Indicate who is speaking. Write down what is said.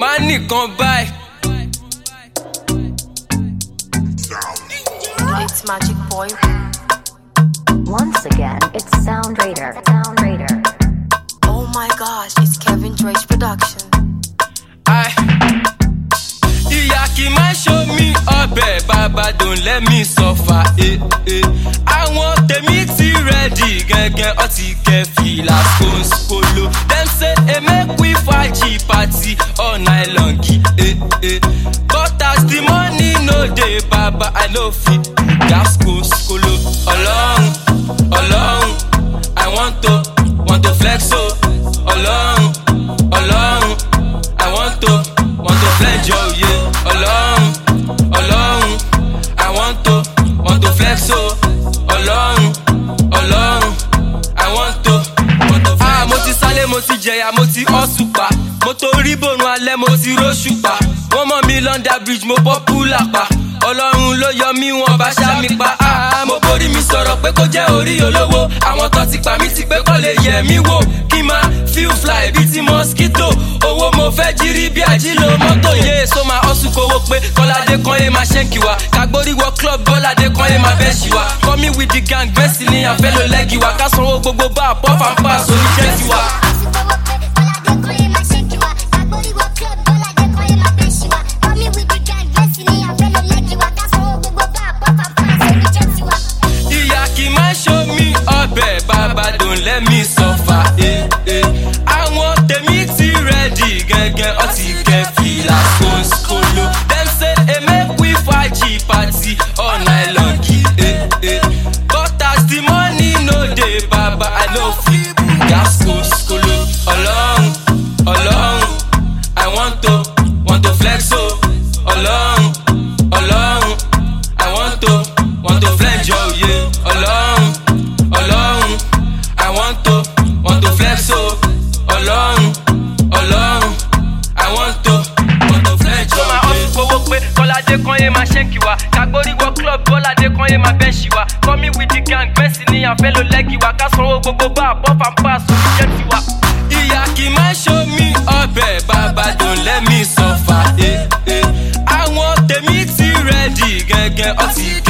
Speaker 1: wá nìkan báyìí.
Speaker 2: It's Magic Boy.
Speaker 3: Once again, it's Sound Raider. Sound Raider.
Speaker 2: Oh my gosh, it's Kevin Drake production.
Speaker 1: Ìyá kì máa show me ọbẹ̀, baba don't let me suffer. Àwọn tèmi ti ready gẹ́gẹ́ ọtí kẹfìlà skolo. Dem say make we faji party all night long. But as the money no dey, baba I no fit gas skolo. Ọlọ́run, I want to flex o. Ọlọ́run, I want to flex yo, yeah. Ọlọ́run, I want to flex o. Ọlọ́run, I want to flex. Mo ti sálé, mo ti jẹ̀yà, mo ti hustle pa. Mo torí bòrùn alẹ́, mo ti róṣù pa. Wọ́n mọ̀ mí London Bridge, mo popular pa. Ọlọ́run ló yọ mí, wọn bá ṣá mi pa. Mo borí mi sọ̀rọ̀ pé kó jẹ́ orí olówó. Àwọn tó ti pa mí ti pé kọ́ lè yẹ̀ mí wò. Kí máa feel fly bí ti mosquito. Owó mo fẹ́ jírí bí àjílò mọ́tò. Yé so máa hustle kówó pé Kọ́ládé kan yé máa ṣẹ́ǹkì wa. Kàgbórí wọ club Bọ́ládé kan yé máa bẹ́ ṣì wa. Coming with the gang bẹ́sì ni àfẹ́ ló lẹ́gì wa. Ká sanwó gbogbo bá puff and pass oníjẹ́ tiwa. Baba don't let me suffer. Àwọn tèmi ti ready gẹ́gẹ́ ọtí kẹfìlà skolo. Dem say make we faji party all night long. But as the money no dey, baba I no fit gas skolo. Ọlọ́run, I want to flex o. Ọlọ́run, I want to flex yo, yeah. Ọlọ́run, I want to flex so. Ọlọ́run, I want to flex so. Máa hustle fowó pé Kọ́ládé kan yé máa ṣẹ́ǹkì wa. Kàgbórí wọ club Bọ́ládé kan yé máa bẹ́ ṣì wa. Coming with the gang bẹ́sì ni àfẹ́ ló lẹ́gì wa. Ká sanwó gbogbo bá puff and pass oníjẹ́ tiwa. Ìyá kì máa show me ọbẹ̀, baba don't let me suffer. Àwọn tèmi ti ready gẹ́gẹ́ ọtí